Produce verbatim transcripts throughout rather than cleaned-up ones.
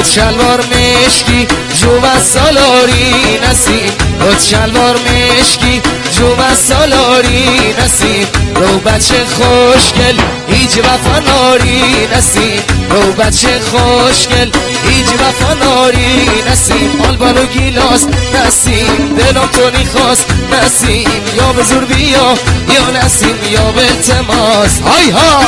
شلوار مشکی جو و سالاری نسیم کت شلوار مشکی جو و سالاری نسیم رو بچه خوشگل هیچ وفا ناری نسیم رو بچه خوشگل هیچ وفا ناری نسیم آلبالو گیلاس نسیم دلم تو نیخواست نسیم یا به زور بیا یا نسیم یا به التماس های ها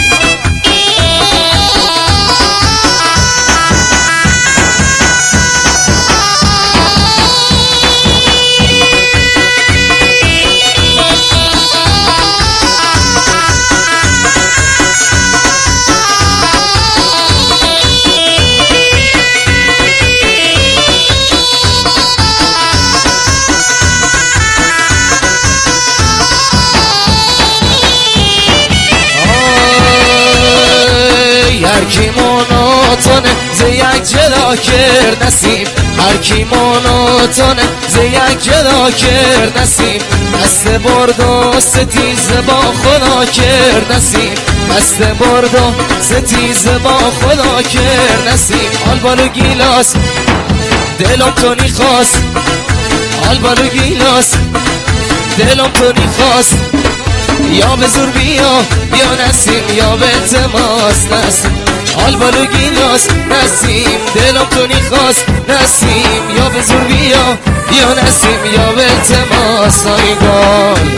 هر کی مونوتونه ز یک جدا کرد نسیم هر کی مونوتونه ز یک جدا کرد نسیم دست برد و ستیز با خدا کرد نسیم دست برد و ستیز با خدا کرد نسیم آلبالو گیلاس دلم تو نیخواست آلبالو گیلاس دلم تو نیخواست یا به زور بیا یا نسیم یا به التماس نسیم آلبالو گیلاس نسیم دلم تو نیخواست نسیم یا به زور بیا یا نسیم یا به التماس ای گل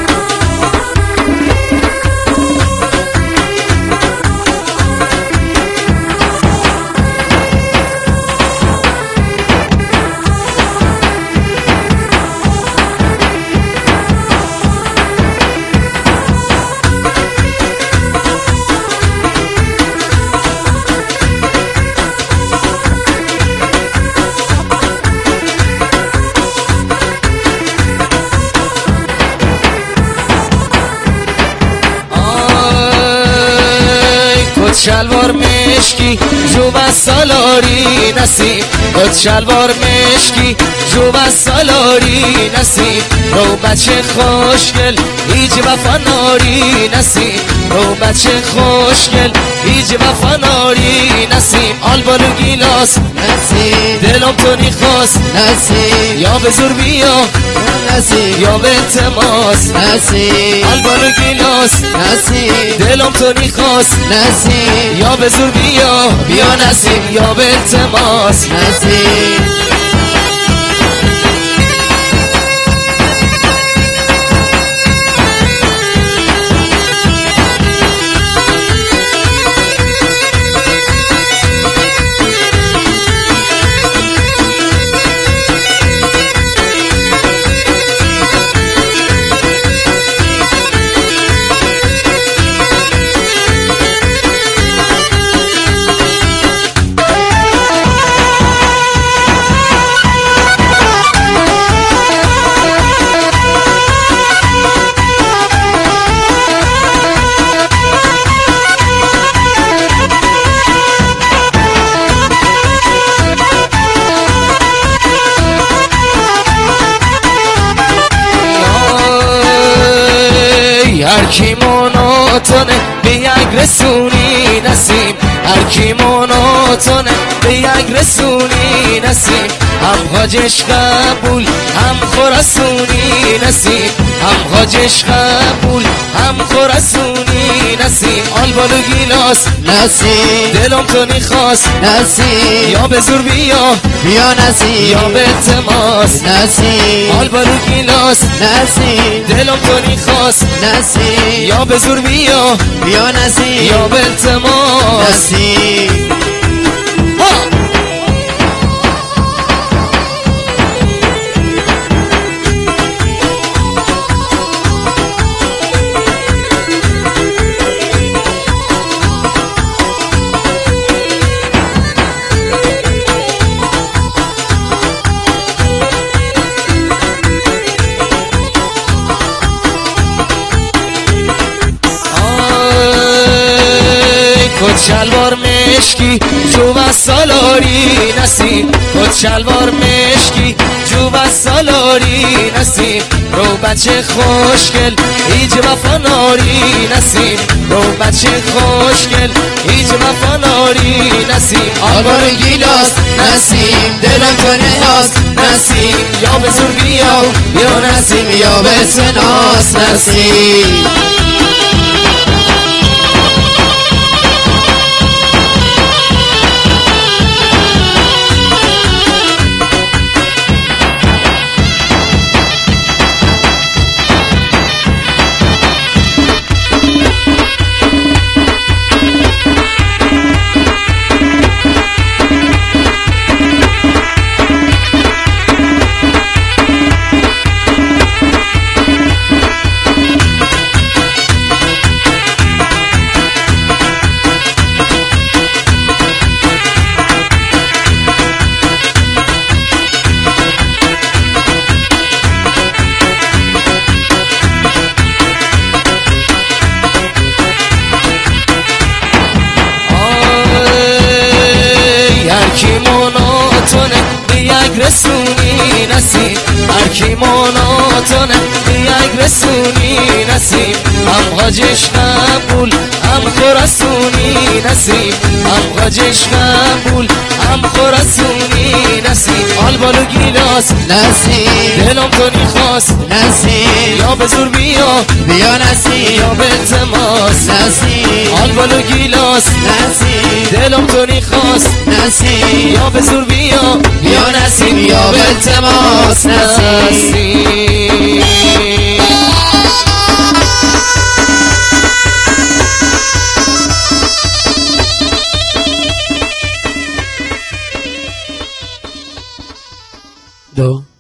شلوار مشکی جو و سالاری نسیم کت شلوار مشکی جو و سالاری نسیم رو بچه خوشگل هیچ وفا ناری نسیم رو بچه خوشگل هیچ وفا ناری نسیم آلبالو گیلاس نسیم دلم تو نیخواست نسیم یا به زور بیا نسیم یا به التماس نسیم آلبالو گیلاس نسیم دلم تو نیخواست نسیم یا به زور بیا بیا نسیم یا به التماس نسیم هر کی مونوتونه به یک رسونی نسیم هر کی مونوتونه به یک رسونی نسیم هم حاجش قبول هم خراسونی نسیم هم حاجش قبول هم خراسونی نسیم آلبالو گیلاس نسیم دلم تو نیخواست نسیم یا به زور بیا بیا نسیم یا به التماس نسیم آلبالو گیلاس نسیم دلم تو نیخواست نسیم یا به زور بیا بیا نسیم یا به التماس نسیم کت شلوار مشکی جو و سالاری نسیم کت شلوار مشکی جو و سالاری نسیم رو بچه خوشگل ایج وفاناری نسیم رو بچه خوشگل ایج وفاناری نسیم آبار گیلاس نسیم دلم تو نیاز نسیم یا به زور بیا یا نسیم یا به تناس نسیم رسونی نسیم هر کی مناتونه یک رسونی نسیم هم حاجش قبول هم خراسونی نسیم هم حاجش قبول هم خراسونی نسیم آلبالو گیلاس نسیم دلم تو نیخواست نسیم یا به زور بیا بیا نسیم یا به تماس نسیم آلبالو گیلاس نسیم دلم تو نیخواست نسیم یا به زور بیا بیا نسیم یا به تماس نسیم دو